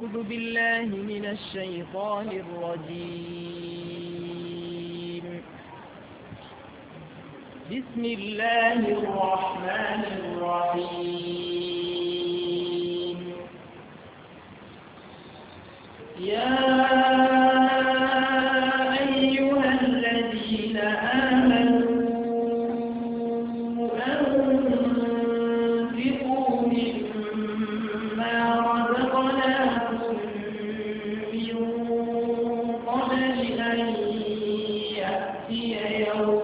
أعوذ بالله من الشيطان الرجيم. بسم الله الرحمن الرحيم. يا أيها الذين آمنوا أنفقوا مما رزقناكم من قبل أن يأتي يوم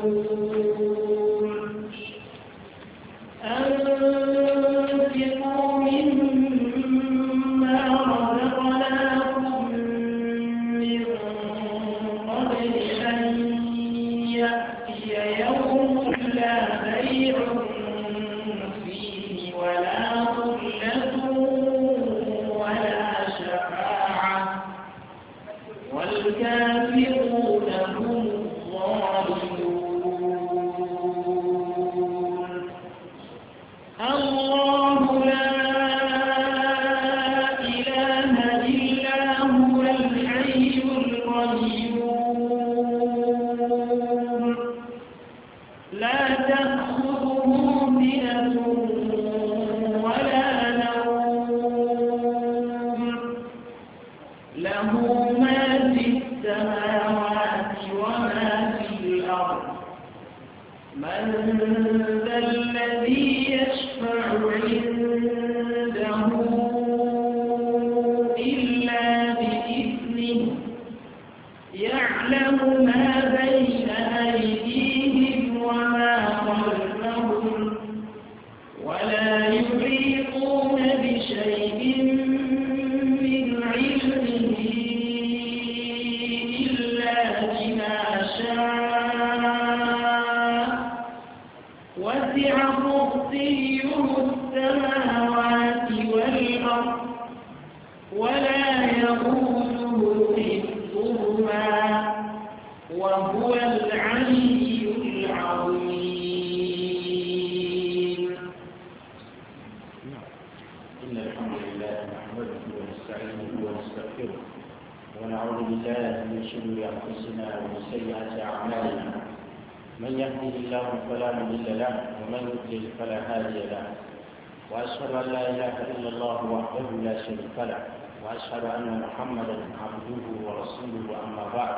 وأشهد أن محمدا عبده ورسوله أما بعد.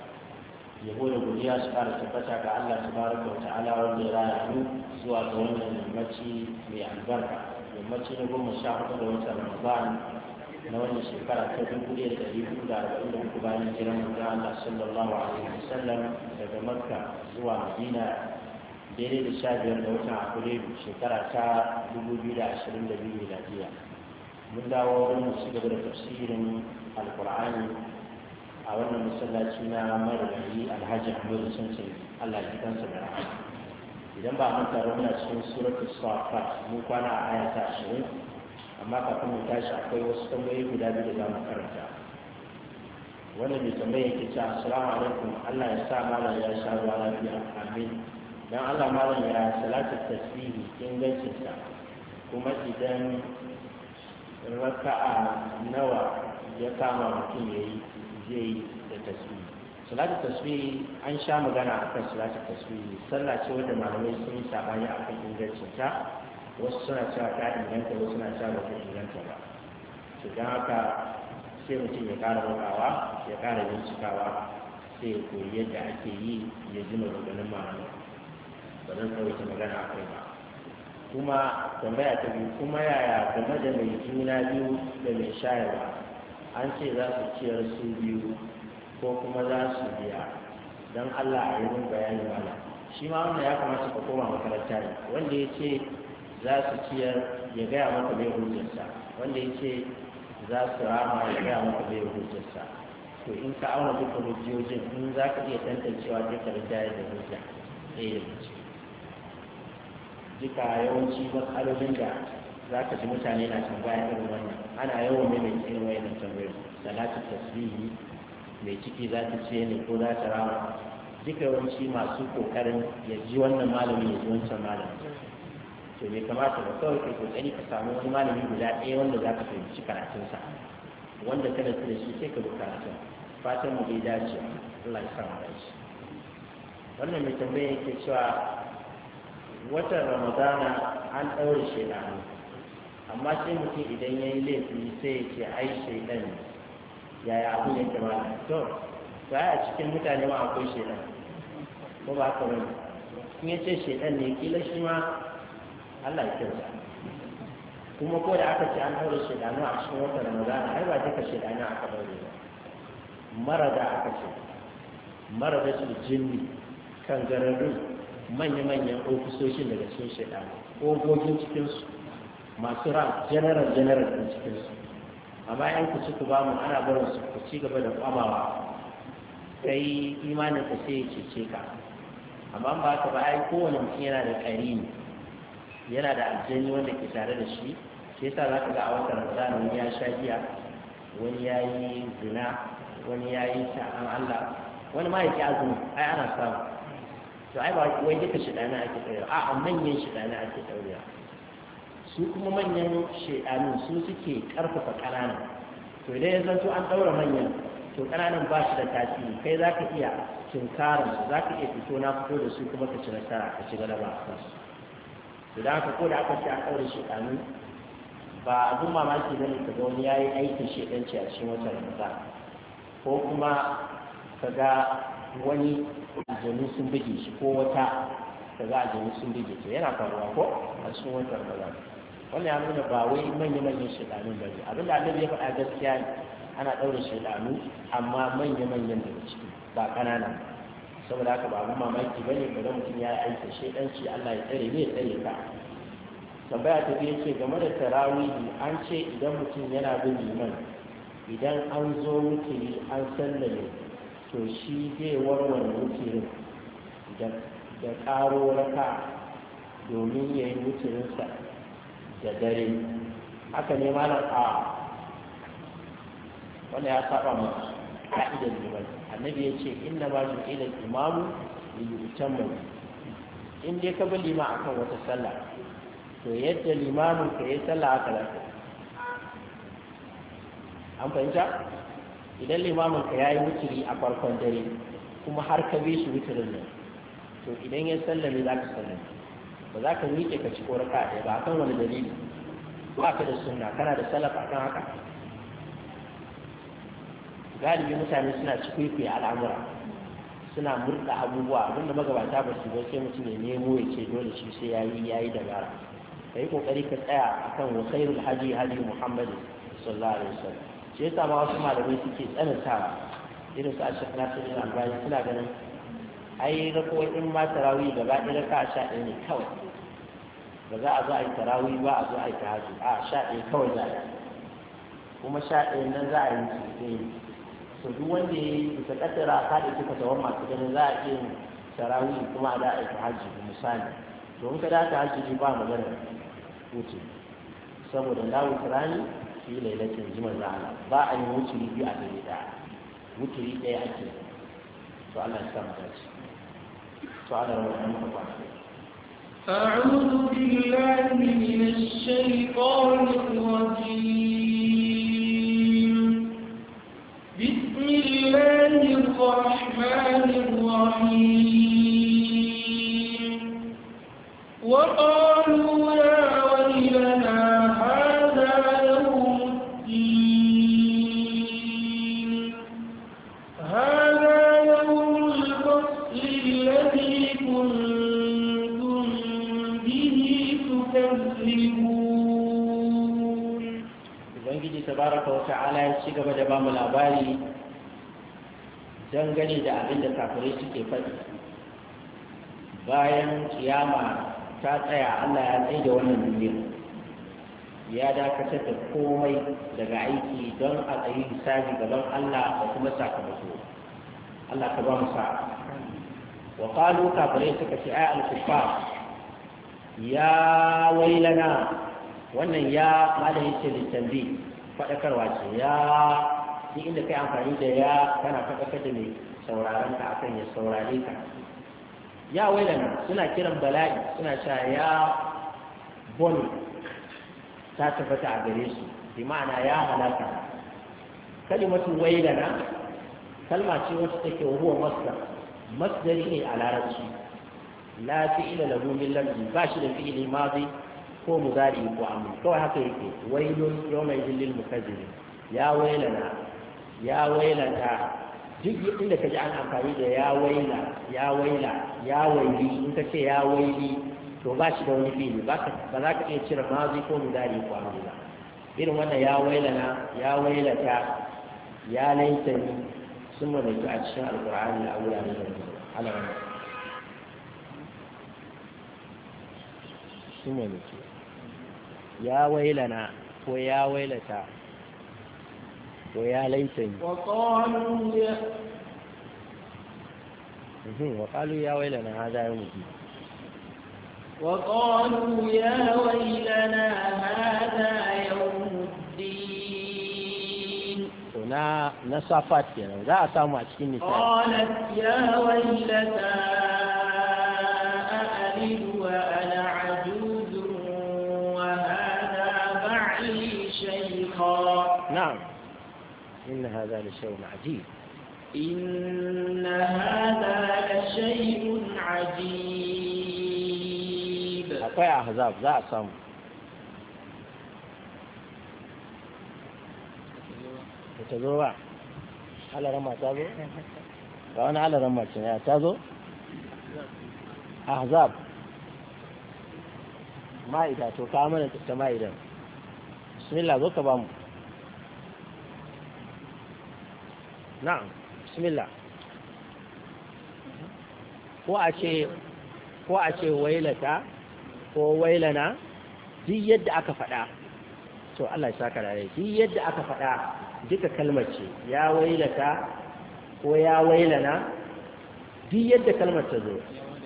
يقول بوليا سبحانه وتعالى الله تبارك وتعالى والجلال سوى قولنا المتي بالبركة المتي نقول مشاهدة لوجه رمضان نولي شكرا تدخل يتريد دارين كبار الكرام الله صلى الله عليه وسلم daga Makka zuwa Madina daidai da 15 da watan Afrilu shekara ta 2022 miladiya. Mun dawo wani ci gaba da tafsirin alkur'ani a wannan masallaci na marigayi alhaji ahmadu sansan allah ya kansa da rahama. Idan ba mun taro muna cikin suratul safat mun kwana a aya ta 20, amma kafin mu tashi akwai wasu tambayoyi guda biyu da za mu karanta. Wannan mai tambaya yake cewa assalamu alaikum, allah ya sa malam ya sha ruwa lafiya, amin. Dan allah malam ya salatu tasbihi ingancinsa, kuma idan raka'a nawa ya kama mutum ya yi zai yi da tasbihi. Salatu tasbihi an sha magana akan salatu tasbihi, sallah ce wanda malamai sun yi sabani akan ingancin ta, wasu suna cewa ta inganta, wasu suna cewa ba ta inganta ba. To don haka sai mutum ya ƙara roƙawa, ya ƙara bincikawa, sai ya koyi yadda ake yi, ya ji maganganun malamai. Ba zan tsawaita magana akai ba. Kuma tambaya ta biyu, kuma yaya game da mai juna biyu da mai shayarwa, an ce za su ciyar su biyu ko kuma za su biya, don Allah a yi bayani mana. Shi ma wannan ya kamata ka koma makaranta ne, wanda ya ce za su ciyar ya gaya maka bai hujjarsa, wanda ya ce za su rama ya gaya maka bai hujjarsa. To in ka auna duka hujjojin, in za ka iya tantancewa duka rijayar da hujja ɗaya da mace. Duka yawanci matsalolin da za ka ji mutane na tambaya irin wannan, ana yawan mai irin wayannan tambayoyi. Salatu tasbihi mai ciki za ta ce ne ko za ta rama, duka yawanci masu kokarin ya ji wannan malami ya ji wancan malami. To bai kamata ba, kawai kai kokari ka samu wani malami guda ɗaya wanda za ka fahimci karatunsa, wanda kana da shi sai ka bukata fatan mu dai dace Allah ya sa mu dace. Wannan mai tambaya yake cewa watan Ramadana an ɗaure shedanu amma sai mutum idan ya yi laifi sai ya ce ai shaidan ne yaya abu ne kamar to ba a cikin mutane ma akwai shaidan ko ba haka bane in ya ce shaidan ne kila shi ma Allah ya kyauta kuma ko da aka ce an ɗaure shaidanu a cikin watan Ramadana ai ba duka shaidanu aka ɗaure ba marada aka ce marada su jinni kan gararru manya-manyan ofisoshin daga cikin shaidanu ogogin cikinsu masu ran general ɗin cikinsu amma yan ku ci ku ba mu ana barin su ku ci gaba da kwamawa kai imanin ka sai ya cece ka amma ba ka ba ai kowane mutum yana da ƙarini yana da aljani wanda ke tare da shi shi yasa za ka ga a watan Ramadan wani ya sha giya wani ya yi zina wani ya yi sa'an Allah wani ma ya ki azumi ai ana samu to ai ba wai duka shidana ake ɗaura a manyan shidana ake ɗaura su kuma manyan shedanu su suke karfafa ƙananan to idan ya zanto an ɗaura manyan to ƙananan ba shi da tasiri kai za ka iya tunkarar su za ka iya fito na fito da su kuma ka ci nasara ka ci galaba a kansu to da haka ko da aka ce an ɗaura shedanu ba abin mamaki ba ne ka ga wani ya yi aikin shedanci a cikin watan Ramadan ko kuma ka ga wani aljanu sun buge shi ko wata ka ga aljanu sun buge to yana faruwa ko a cikin watan Ramadan wannan ya nuna ba wai manya-manyan shaidanun ba ne abinda annabi ya faɗa gaskiya ne ana ɗaure shaidanu amma manya-manyan daga ciki ba ƙananan saboda haka ba abin mamaki ba ne ga mutum ya yi aikin shaidanci Allah ya tsare ne ya tsare ka tambaya ta biyu ce game da tarawihi an ce idan mutum yana bin liman idan an zo wutiri an sallame to shi zai warware wutirin da ƙaro raka domin ya yi wutirinsa da dare haka ne malam a wanda ya saba mu ka'idar liman annabi ya ce inna ma ju'ila al-imamu li yutamma in dai ka bi lima akan wata sallah to yadda limamin ka yi sallah haka za ka an fahimta idan limamin ka ya yi wuturi a farkon dare kuma har ka bi shi wuturin nan to idan ya sallame za ka sallame ba za ka miƙe ka ci ko raka ɗaya ba akan wani dalili ba ka da sunna kana da salaf akan haka galibi mutane suna ci kwaikwayo al'amura suna murɗa abubuwa abinda magabata ba su ba sai mutum ya nemo ya ce dole shi sai ya yi dabara ka yi kokari ka tsaya akan wa khairul haji Muhammad sallallahu alaihi wasallam shi yasa ma wasu malamai suke tsanantawa irin su Ashaq Nasiruddin Albani suna ganin ai rako'in ma tarawih gaba ɗaya raka 11 ne kawai ba za a zo a yi tarawih ba a zo a yi tahajjud a 11 kawai za a yi kuma 11 nan za a yi su to duk wanda ya yi bisa kaddara ka da suka tawar masu ganin za a iya yin tarawih kuma a da a yi tahajjud misali to in ka da tahajjud ba magana wuce saboda la wutrani fi lailatin jum'a Allah ba a yi wuce biyu a dare daya wuce ɗaya ake to Allah ya samu dace to Allah ya rahama ka أعوذ بالله من الشيطان الرجيم بسم الله الرحمن الرحيم وقالوا يا ويلنا هذا يوم الدين هذا يوم الفصل الذي كنتم به تكذبون. Ubangiji tabaraka wa ta'ala ya ci gaba da ba mu labari dangane da abin da kafirai suke faɗi bayan kiyama ta tsaya Allah ya tsaye da wannan duniya ya dakatar da komai daga aiki don a tsayi hisabi gaban Allah da kuma sakamako Allah ka ba mu sa'a wa qalu kafirai suka ce ay al-kuffar ya wailana wannan ya malamin ce litambi faɗakarwa ce ya shi inda kai amfani da ya kana faɗakar da mai sauraron ka akan ya saurare ka ya wailana suna kiran bala'i suna cewa ya boni ta tabbata a gare su bi ma'ana ya halaka kalimatu wailana kalma ce wacce take huwa masdari ne a larabci la fi'ila lahu min lamzi ba shi da fi'ili madi ko mudari ko amri kawai haka yake wailun yawma idhil lil mukazzibin ya wailana ya wailata duk inda kaji an amfani da ya waila ya waila ya waili in ka ce ya waili to ba shi da wani fi'ili ba za ka iya cire madi ko mudari ko amri ba irin wannan ya wailana ya wailata ya laitani sun mallaki a cikin alkur'ani a wurare da alamun sun mallaki ya wailana ko ya wailata ko ya laitani وقالوا يا ويلنا هذا يوم الدين وقالوا يا ويلنا هذا يوم الدين نصفات يعني لا أسامع أشكين نساء قالت يا ويلتا أألد وأنا عجوز وهذا بعلي شيخا نعم إن هذا لشيء عجيب إن هذا لشيء عجيب أقوى أحزاب لا أسامع تزوع على رمى تازو وأنا على رمى تازو أحزاب مائدة وكاملة مائدة بسم الله ذوك بامو نعم بسم الله ko a ce wailata ko wailana duk yadda aka faɗa to Allah ya saka rai duk yadda aka faɗa duka kalmar ce ya wailata ko ya wailana duk yadda kalmar ta zo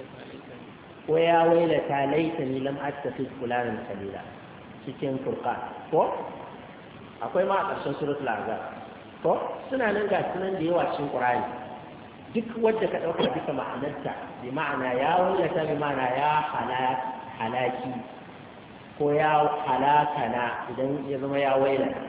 ko ya wailata laitani lam attakhid fulanan khalila cikin furqan ko akwai ma a ƙarshen suratul azab ko suna nan ga sunan da yawa cikin qur'ani duk wanda ka dauka duka ma'anarta bi ma'ana ya wailata bi ma'ana ya halaki ko ya halakana idan ya zama ya wailata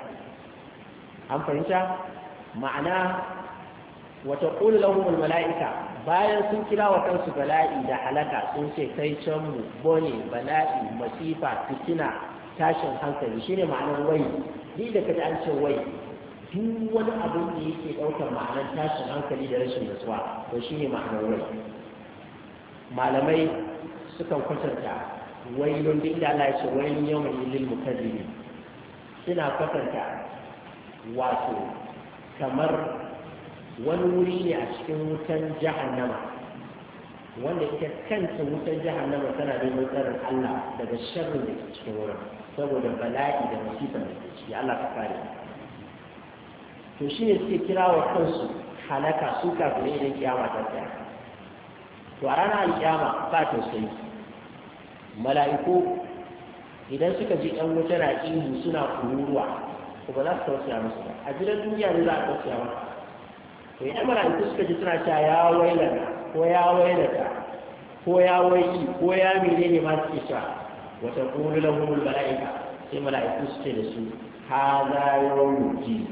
an fahimta ma'ana wata ƙulu lahumul mala'ika bayan sun kira wa kansu bala'i da halaka sun ce kai can mu bone bala'i masifa fitina tashin hankali shine ma'anar wai ni da kaji an ce wai duk wani abin da yake ɗaukar ma'anar tashin hankali da rashin nutsuwa to shine ma'anar wai malamai sukan kwatanta wailun duk da Allah ya ce wailun yawmin lil mukazzibin suna kwatanta wato kamar wani wuri ne a cikin wutan jahannama wanda ita kanta wutan jahannama tana da tsarin Allah daga sharrin da ke cikin wurin saboda bala'i da musibin da ke ciki Allah ka kare to shine suke kira wa kansu halaka su kafin idan kiyama ta tsaya to a ranar alkiyama ba tausayi mala'iku idan suka ji ɗan wuta na ihu suna kururuwa ko ba za su tausaya musu ba a gidan duniya ne za a tausaya maka to idan mala'iku suka ji suna cewa ya wailata ko ya wailata ko ya wayi ko ya menene ma suke cewa wata qulu lahumul mala'ika sai mala'iku su ce da su hadha yawmul din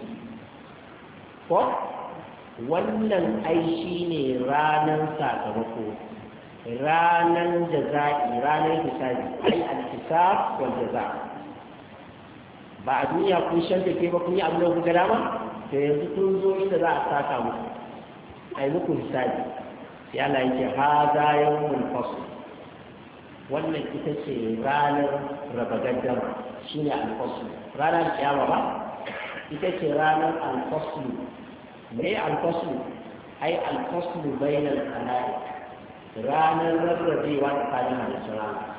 ko wannan ai shine ranar sakamako ranar jaza'i ranar hisabi ai al-hisab wal jaza' ba a duniya kun shanta ke ba kun yi abin da kuka dama to yanzu kun zo inda za a saka muku ai muku hisabi sai Allah yake hada yawmul fasl wannan ita ce ranar raba gaddama shine al-fasl ranar kiyama ba ita ce ranar al-fasl me al-fasl ai al-fasl bainal khalaiq ranar rarrabewa tsakanin halittun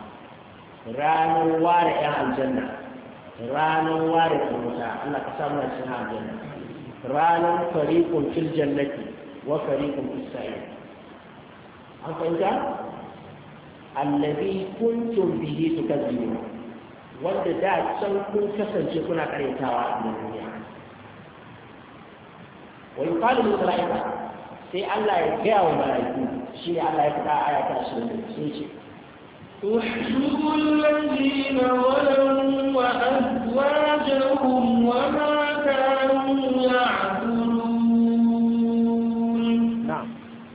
ranar ware 'yan aljanna ranar ware wuta Allah ka samu a cikin aljanna ranar fariqun fil jannati wa fariqun fis sa'ir an fahimta allazi kuntum bihi tukadzibun wanda da can kun kasance kuna karyatawa a duniya wa yuqalu lil malaika sai Allah ya gaya wa malaiku shi Allah ya faɗa aya ta 20 sai ce احشروا الذين ظلموا وأزواجهم وما كانوا يعبدون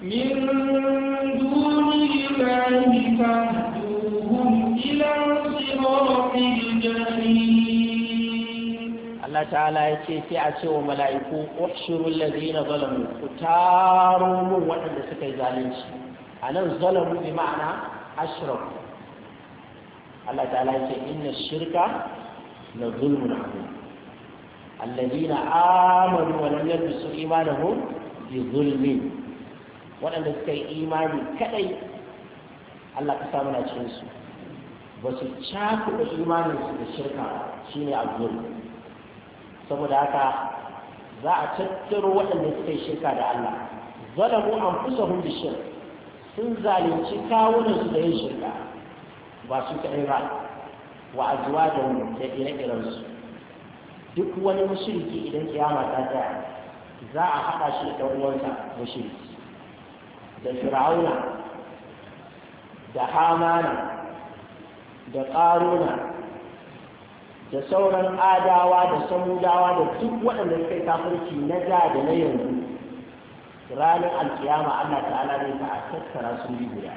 من دون الله فاهدوهم إلى صراط الجحيم. الله تعالى يتي أتي وملائكو احشروا الذين ظلموا وتاروا من وحد سكي ظالمش أنا ظلموا بمعنى أشركوا. الله تعالى يقول إن الشرك لظلم عظيم الذين آمنوا ولم يلبسوا إيمانهم بظلم وأن سكي إيماني كأي الله كسامنا تشنسوا بس تشاكوا إيماني بالشركة شيني الظلم saboda haka za a tattaro waɗanda suka yi shirka da Allah zalamu anfusahum bishirk sun zalunci kawunansu da yin shirka ba su kaɗai ba wa azwajahum da ire-irensu duk wani mushriki idan kiyama ta tsaya za a haɗa shi da uwansa mushriki da fir'auna da hamana da ƙaruna da sauran adawa da samudawa da duk waɗanda suka yi kafirci na da da na yanzu ranar alkiyama Allah ta'ala zai ta a tattara su yi guda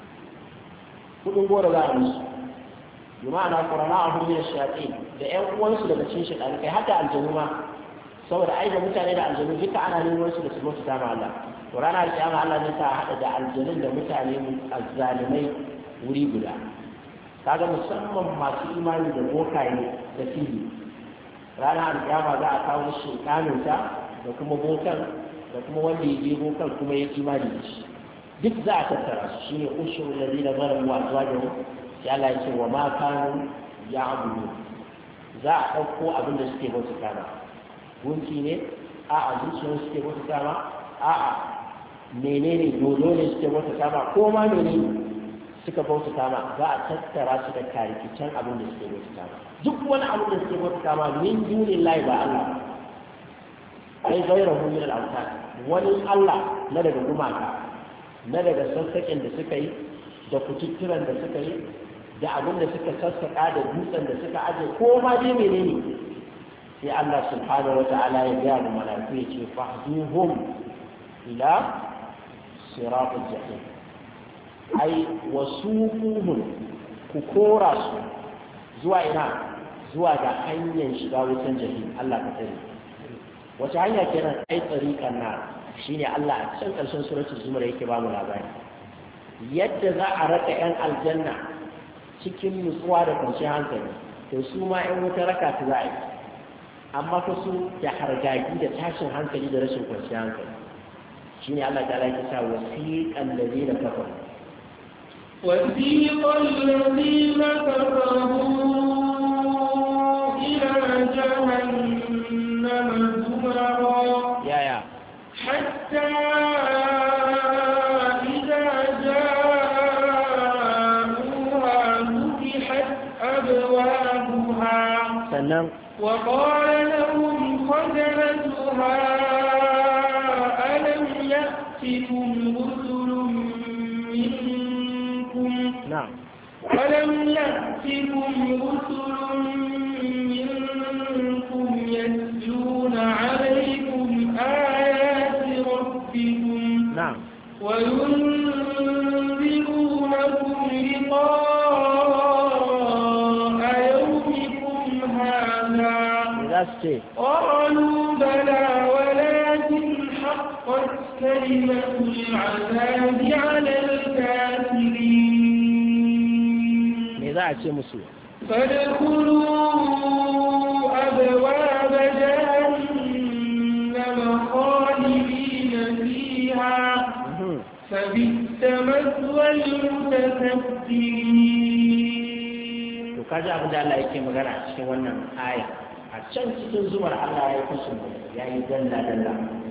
kudin goro za a musu yi ma'ana ƙwarana a hanyar shaƙi da 'yan uwansu daga cin shaɗa kai hada aljanu ma saboda ai da mutane da aljanu duka ana neman su da su mutu dama Allah to ranar alkiyama Allah zai ta haɗa da aljanun da mutane azzalimai wuri guda kaga musamman masu imani da bokaye da fili ranar alkiyama za a kawo shekaninsa da kuma bokan da kuma wanda ya je bokan kuma ya imani da shi duk za a tattara su shine ushur ladina zalamu wa azwajuhum sai Allah ya ce wa ma kanu ya'budu za a dauko abin da suke bauta kana gunki ne a zuciyar suke bauta kana a menene dodo ne suke bauta kana ko ma menene suka bauta kama za a tattara su da karikicen abin da suke bauta kama duk wani abin da suke bauta kama min dunin layi ba Allah ai gairahu min al-awtan wani Allah na daga gumaka na daga sassaƙin da suka yi da kututturan da suka yi da abin da suka sassaƙa da dutsen da suka aje ko ma dai menene sai Allah subhanahu wata'ala ya ga mu malaiku ya ce fahduhum ila siratul jahim ai wasuquhum ku kora su zuwa ina zuwa ga hanyar shiga wutan jahim Allah ka tsare wace hanya kenan ai tsarikan na shine Allah a cikin ƙarshen suratul zumar yake ba mu labari yadda za a raka yan aljanna cikin nutsuwa da kwanciyar hankali to su ma yan wuta raka ta za a yi amma fa su da hargagi da tashin hankali da rashin kwanciyar hankali shine Allah ta yake sa wasiqal ladina kafaru وسيق الذين كفروا إلى جهنم زمرا حتى إذا جاءوها فتحت أبوابها وقال لهم خزنتها ألم يأتكم رسل ألم يأتكم رسل منكم يتلون عليكم آيات ربكم وينذرونكم لقاء يومكم هذا قالوا بلى ولكن حقت كلمة العذاب على الكافرين za a ce musu فادخلوا أبواب جهنم خالدين فيها فبئس مثوى المتكبرين. kaji abin da Allah yake magana a cikin wannan aya a can cikin zumar Allah ya kusa ya yi dalla dalla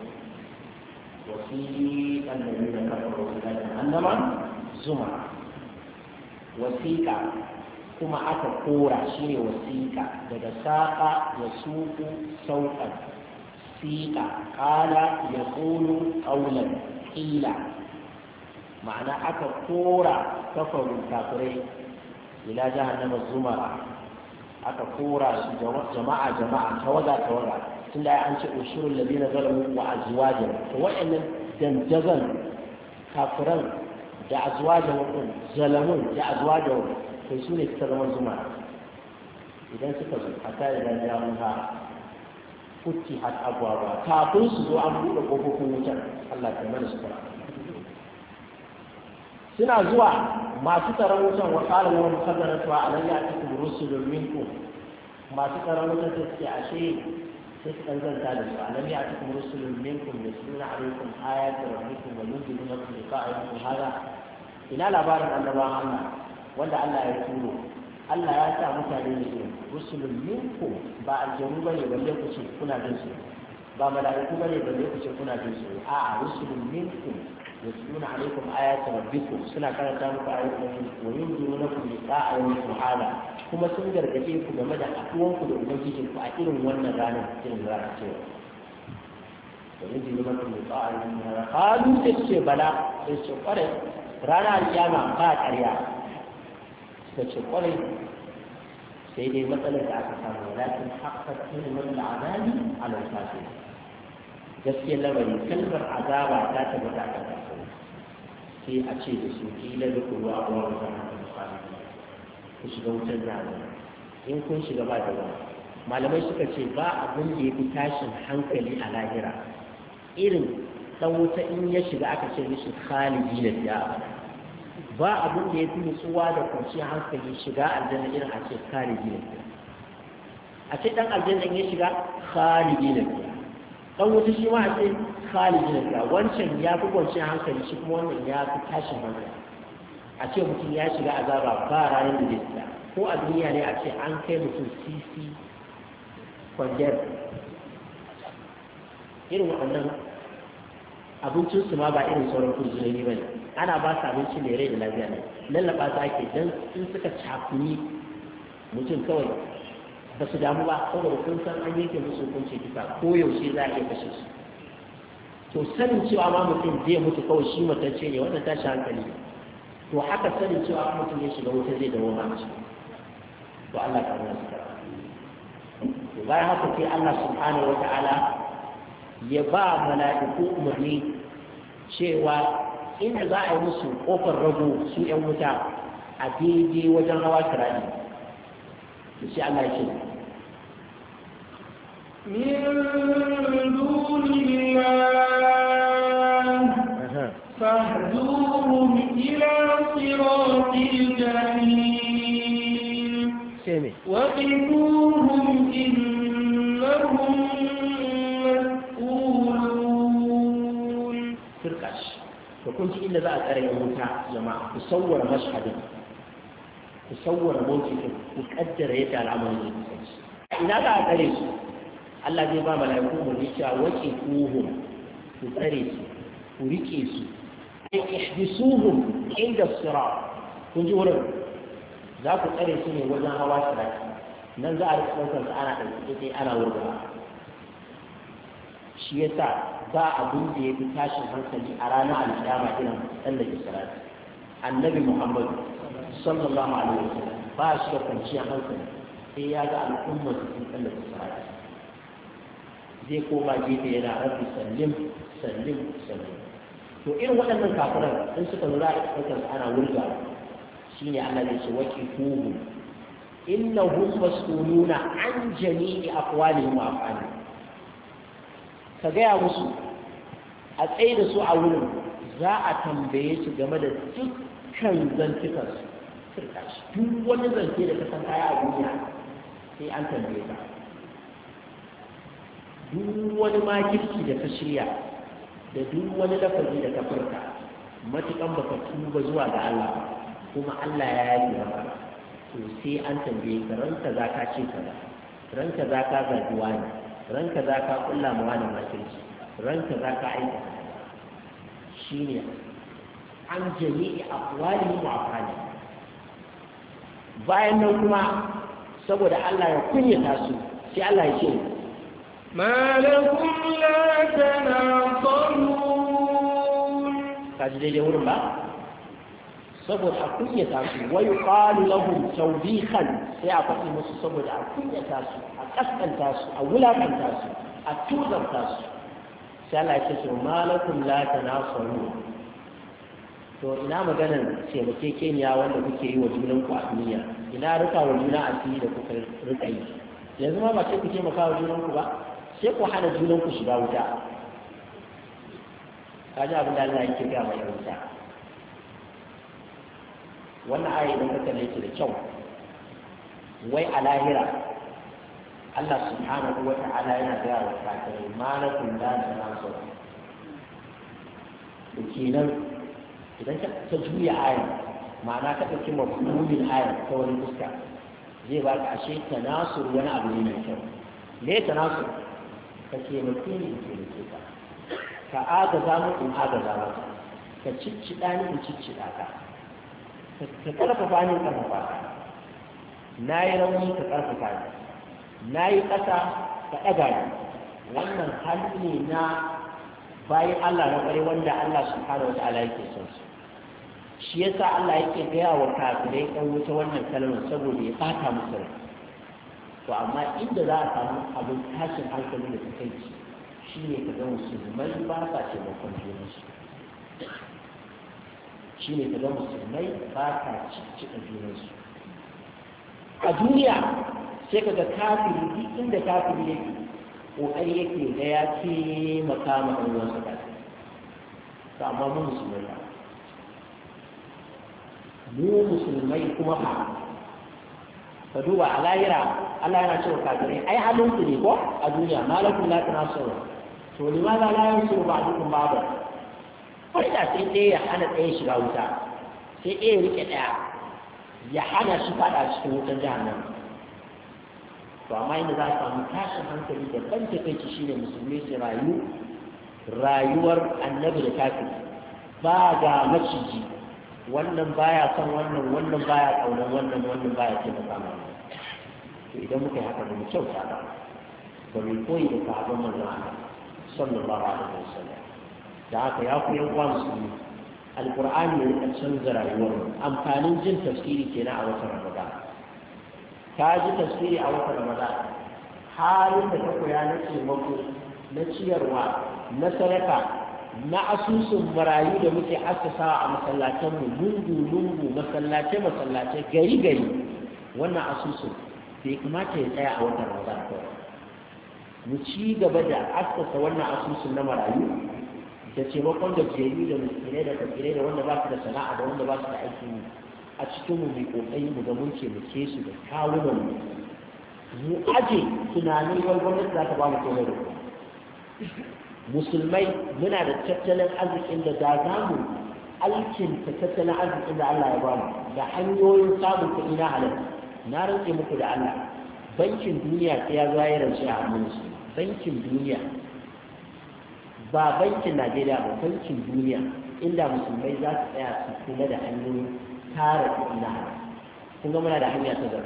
wasiqa alladhina kafaru ila jahannama zumar wasiqa kuma aka kora shine wasiqa daga saqa ya suku sauqan siqa qala yaqulu qawlan qila ma'ana aka kora kafaru kafirai ila jahannama zumara aka kora su jama'a tawaga tunda an ce ushurul ladina zalamu wa azwajin to wa'annan dandazan kafiran da azwajahum zalamun da azwajahum to su ne suka zama zuma idan suka zo hatta da jamuha futti hat abwaba kafin su zo an buɗe kofofin wutar Allah ta mana su fara suna zuwa masu tsaron wutan wa qala wa mukhaddaratu alayya atikum rusulun minkum masu tsaron wutan sai suke ashe sai su zanta da su alayya atikum rusulun minkum yasluna alaykum ayati rabbikum wa yunzilunakum liqa'a yawmikum hada ina labarin annabawan Allah wanda Allah ya turo Allah ya sa mutane ne rusulun minkum ba aljanu bane balle ku ce kuna jin su ba mala'iku bane balle ku ce kuna jin su a'a rusulun minkum yasluna alaikum ayati rabbikum suna karanta muku ayoyin wa yunzirunakum liqa'a yawmikum hada kuma sun gargaje ku game da hakuwan ku da ubangijin ku a irin wannan ranar irin ranar cewa wa yunzirunakum liqa'a yawmikum hada qalu ce bala sai ce kware ranar kiyama ba ƙarya suka ce kware sai dai matsalar da aka samu walakin haqqat kalimat al'adabi ala al-kafirin gaskiyar lamari kalmar azaba ta tabbata a kan sai a ce da su kila da kuma a ruwan zama da misali ku shiga wutar zama in kun shiga ba da ruwa malamai suka ce ba abin da ya fi tashin hankali a lahira irin dan wuta in ya shiga aka ce mishi khalidi da ya ba abin da ya fi nutsuwa da kwanciyar hankali shiga aljanna irin a ce khalidi da a ce dan aljanna ya shiga khalidi da dan wuta shi ma a ce khalidin da wancan ya fi kwanciyar hankali shi kuma wannan ya fi tashin hankali a ce mutum ya shiga azaba ba ranar da zai tsaya ko a duniya ne a ce an kai mutum sisi kwandiyar irin waɗannan abincinsu ma ba irin sauran kurjinoni ba ne ana ba su abinci mai rai da lafiya ne lallaba su ake don in suka cakuni mutum kawai ba su damu ba saboda sun san an yanke musu hukunci duka ko yaushe za a iya kashe su to sanin cewa ma mutum zai mutu kawai shi matacce ne wannan tashi hankali to haka sanin cewa mutum ya shiga wuta zai dawo mace to Allah ka nuna su to bayan haka sai Allah subhanahu wata'ala ya ba mala'iku umarni cewa inda za a yi musu kofar rago su yan wuta a daidai wajen hawa kirani to sai Allah ya ce من دون الله فاهدوهم إلى صراط الجحيم وقفوهم إنهم مسؤولون فرقش وكنت إلا ذا أترى المتاع جماعة تصور مشهدا تصور موقفا وتقدر يدعى العمل إذا ذا أترى Allah zai ba mala'iku mu ne cewa wace kuhum ku tsare su ku rike su ai ihdisuhum inda sirat kun ji wurin za ku tsare su ne wajen hawa sirat nan za a rika ɗaukar su ana ɗauke sai ana wurga shi yasa ba abin da ya fi tashin hankali a ranar alƙiyama irin tsallake sirat annabi Muhammad sallallahu alaihi wasallam ba shi da kwanciyar hankali sai ya ga al'ummar su sun tsallake sirat zai koma gefe yana rabbi sallim sallim sallim to irin waɗannan kafiran in suka lura da ɗaukar ana wurga shine Allah ya ce waki kuhu innahum mas'uluna an jami'i aqwalihim wa af'alihim ka gaya musu a tsaye da su a wurin za a tambaye su game da dukkan zantukan su duk wani zance da ka san kaya a duniya sai an tambaye ka duk wani makirci da ka shirya da duk wani lafazi da ka furta matukan baka tuba zuwa ga Allah kuma Allah ya yi maka to sai an tambaye ka ranka za ka ce kaza ranka za ka zaɓi wani ranka za ka kulla ma wani makirci ranka za ka aika shine an jami'i aqwali wa afali bayan nan kuma saboda Allah ya kunyata su sai Allah ya ce ما لكم لا تناصرون kaji daidai wurin ba saboda a kunyata su wa yuqalu lahum tawbihan sai a faɗi musu saboda a kunyata su a kaskanta su a wulakanta su a tuzarta su sai Allah ya ce malakum la tanasarun to ina maganar taimakekeniya wanda kuke yi wa junanku a duniya, ina rika wa juna asiri da kuka rika yi. Yanzu ma ba sai ku taimaka wa junanku ba, sai ku hana junanku shiga wuta. Ka ji abin da Allah yake ga mai wuta. Wannan ayi idan ka kalle shi da kyau, wai a lahira Allah subhanahu wa ta'ala yana gaya wa kafirai malakun la tanasur. Kenan idan ka juya aya, ma'ana ka ɗauki mafhumin aya ta wani fuska, zai ba ka ashe tanasur wani abu ne mai kyau. Me tanasur? Ka taimake ni in taimake ka, ka agaza mu in agaza maka, ka ciccida ni in ciccida ka, ka karfafa ni in karfafa ka, na yi rauni ka karfafa ni, na yi ƙasa ka ɗaga ni. Wannan hali ne na bayan Allah na ƙware wanda Allah subhanahu wa ta'ala yake son su. Shi yasa Allah yake gaya wa kafirai ɗan wuta wannan kalmar saboda ya ɓata musu rai. To amma inda za a samu abin tashin hankali da takaici shi ne ka ga musulmai ba sa taimakon junansu. Shi ne ka ga musulmai ba sa cikin junansu. A duniya sai ka ga kafiri duk inda kafiri yake ƙoƙari yake da ya taimaka ma ɗan uwansa kafiri. To amma mu musulmai ba. Mu musulmai kuma ba. Ka duba a lahira Allah yana cewa kafirai ai halinku ne ko a duniya malakun la tanasuru. To limaza la yansuru ba'dukum ba'da. Kai da sai ɗaya ya hana ɗaya shiga wuta, sai ɗaya ya rike ɗaya ya hana shi faɗa cikin wutar jahannam. To amma inda za a samu tashin hankali da ban takaici shine musulmi su rayuwar annabi da kafiri, ba ga maciji, wannan baya son wannan, wannan baya kaunar wannan baya taimaka ma. To idan muka yi haka da mu kyauta ba mu koyi da sahabban manzon Allah sallallahu alaihi wasallam. Da haka ya ku yan uwa musulmi, alqur'ani ya rika canza rayuwar mu. Amfanin jin tafsiri kenan a watan Ramadan. Ka ji tafsiri a watan Ramadan, halin da ka koya na taimako, na ciyarwa, na sadaka, na asusun marayu da muke assasawa a masallatanmu, lungu masallace gari wannan asusun bai kamata ya tsaya a watan Ramadan kawai. Mu ci gaba da assasa wannan asusun na marayu da taimakon da jeri da miskinai da fakirai da wanda ba su da sana'a da wanda ba su da aikin yi a cikin mu mai kokari mu ga mun taimake su da kawunan mu aje tunanin wani gwamnati za ta ba mu komai da komai. Musulmai muna da tattalin arzikin da za mu alkinta tattalin arzikin da Allah ya ba mu da hanyoyin samun kuɗi na halal. Na rantse muku da Allah, bankin duniya sai ya zo ya rance a hannun su. Bankin duniya ba bankin Najeriya ba, bankin duniya, inda musulmai za su tsaya su kula da hanyoyin tara kuɗi na halal. Kun ga muna da hanya ta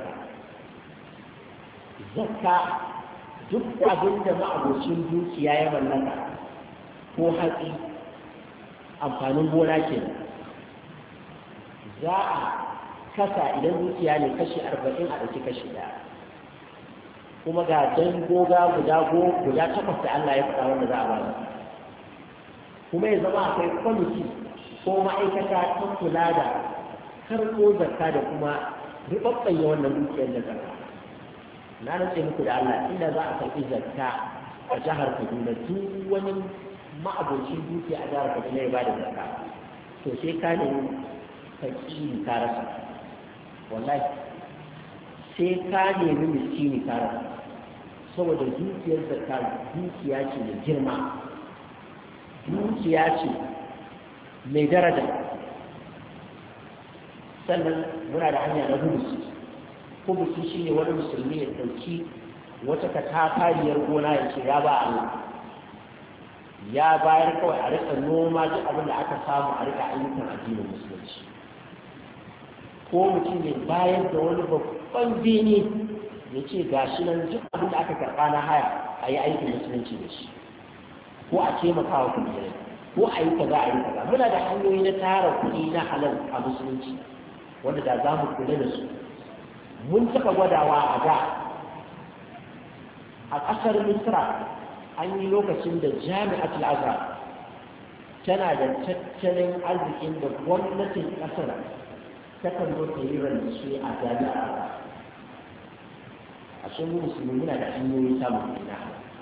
zakka duk abin da ma'abocin dukiya ya mallaka ko hatsi, amfanin gona ke za a kasa idan dukiya ne kashi 40 a ɗauki kashi 1, kuma ga dangoga guda 8 da Allah ya faɗa wanda za a bada, kuma ya zama akwai kwamiti ko ma'aikata ta kula da karɓo zakka da kuma riɓaɓɓanya wannan dukiyar da zakka. Na rantse muku da Allah, inda za a karɓi zakka a jihar Kaduna, duk wani ma'abocin dukiya a jihar Kaduna ya bada zakka, to sai ka nemi fakiri ka rasa. Wallahi sai ka nemi miskini ka rasa, saboda dukiyar zakka dukiya ce da girma, dukiya ce mai daraja. Sannan muna da hanya na hubusi shi ne wani musulmi ya ɗauki wata katafariyar gona ya ce ya ba Allah, ya bayar kawai a rika noma duk abin da aka samu a rika ayyukan addinin musulunci. Ko mutum ne bayar da wani babban bene ya ce ga shi nan duk abin da aka karɓa na haya a yi aikin musulunci da shi, ko a taimaka wa kuɗi, ko a yi kaza a yi kaza. Muna da hanyoyi na tara kuɗi na halal a musulunci wanda da za mu kula da su. Mun taɓa gwadawa a da a ƙasar Misra, an yi lokacin da Jami'atul Azhar tana da tattalin arzikin da gwamnatin ƙasar takan zo ta yi rance a jami'a a cikin musulmi muna da hanyoyin samun ina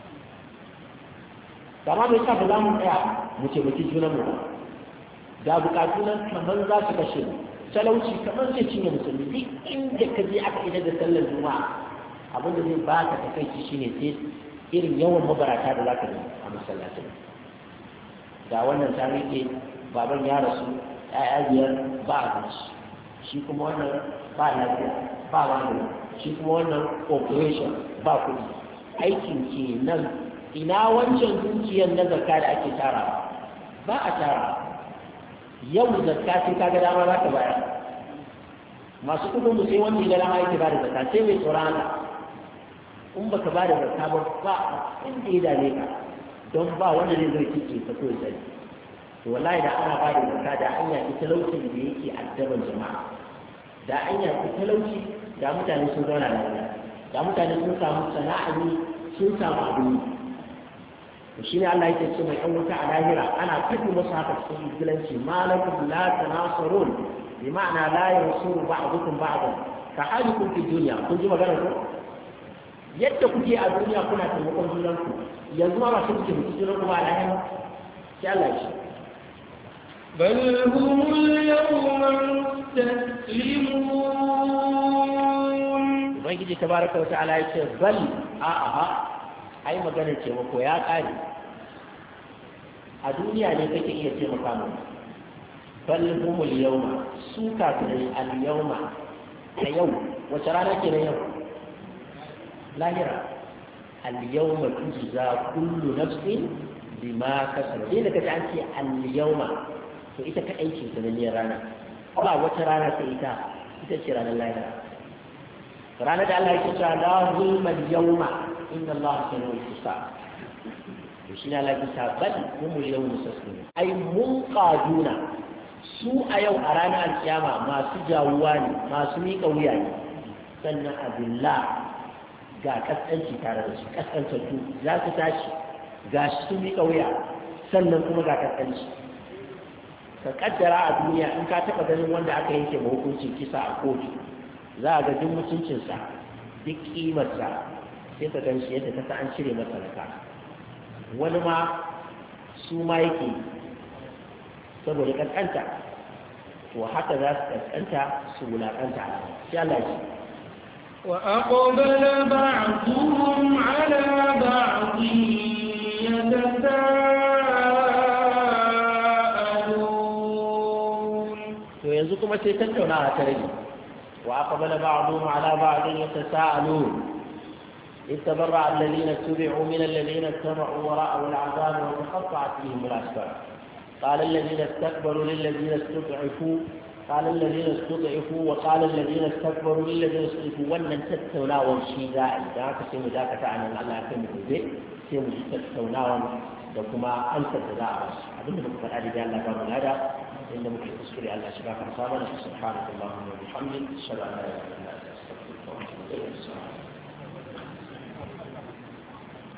kama mai sa ba za mu tsaya mu taimaki junanmu da bukatu nan kamar za su kashe mu talauci kamar zai cinye musulmi duk inda ka je aka idar da sallar juma'a abin da zai baka takaici shine sai irin yawan mabarata da zaka yi a masallacin ga wannan ta rike baban ya rasu ƴaƴa biyar ba abinci shi kuma wannan ba lafiya ba wani shi kuma wannan operation ba kuɗi aikin ke nan ina wancan dukiyar na zakka da ake tarawa ba a tara yau zakka sai kaga dama za ka bayar masu kudin mu sai wanda ya dama yake ba da zakka sai mai tsoron Allah in baka ba da zakka ba inda ya dame ka don ba wanda zai zo kike ka so sai to wallahi da ana ba da zakka da hanya ita talauci da yake addaban jama'a da hanya ita talauci da mutane sun zauna lafiya da mutane sun samu sana'a ne sun samu abin to shine Allah yake ce mai wuta a lahira ana fadi musu haka cikin gilanci malakum la tanasarun bi ma'ana la yansuru ba'dukum ba'dan ka halikum fi dunya kun ji magana ko yadda kuke a duniya kuna taimakon junanku yanzu ma ba su kuke mutu junanku ba a lahira sai Allah ya ce بل هم اليوم مستسلمون ubangiji tabaraka wa ta'ala ya ce bal a'a ai magana ce mako ya kare a duniya ne kake iya taimaka mu bal humul yawma su kafirai al yawma a yau wace rana ke na yau lahira al yawma tujza kullu nafsin bima kasabat dai da kaje an ce al yawma to ita ka aiki sananniyar rana ba wata rana sai ita ce ranar lahira ranar da Allah ya ce la zulma al yawma inna Allah sami'ul hisab to shi ne Allah ya bal humul yawma mustaslimun ai munqaduna su a yau a ranar alkiyama masu jawuwa ne masu miƙa wuya ne sannan abillah ga kaskanci tare da su kaskantattu za su tashi ga su miƙa wuya sannan kuma ga kaskanci ka kaddara a duniya in ka taɓa ganin wanda aka yanke ma hukuncin kisa a kotu za a ga duk mutuncinsa duk ƙimarsa sai ka gan shi yadda ta an cire masa raka wani ma su ma yake saboda kankanta to haka za su kankanta su wulaƙanta sai Allah shi وأقبل بعضهم على بعض يتساءلون to yanzu kuma sai tattaunawa ta rage وأقبل بعضهم على بعض يتساءلون إذ تبرأ الذين اتبعوا من الذين اتبعوا ورأوا العذاب وتقطعت بهم الأسباب قال الذين استكبروا للذين استضعفوا وقال الذين استكبروا للذين استضعفوا ولن تتوناوا شيء داعي ذاك سيم ذاك تعالى الله كم به سيم تتوناوا وكما أنت تداعي أظن بكم الآن الله قام هذا إنما كتسكر الله سبحانه وتعالى سبحانك اللهم وبحمدك أشهد أن لا إله إلا أنت أستغفرك وأتوب إليك.